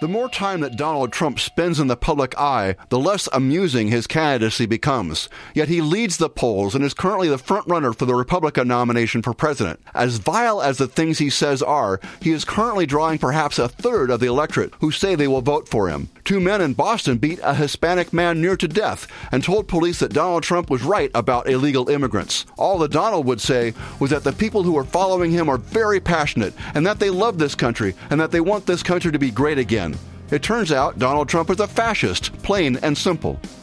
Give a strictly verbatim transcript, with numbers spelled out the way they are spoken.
The more time that Donald Trump spends in the public eye, the less amusing his candidacy becomes. Yet he leads the polls and is currently the frontrunner for the Republican nomination for president. As vile as the things he says are, he is currently drawing perhaps a third of the electorate who say they will vote for him. Two men in Boston beat a Hispanic man near to death and told police that Donald Trump was right about illegal immigrants. All that Donald would say was that the people who are following him are very passionate and that they love this country and that they want this country to be great again. It turns out Donald Trump is a fascist, plain and simple.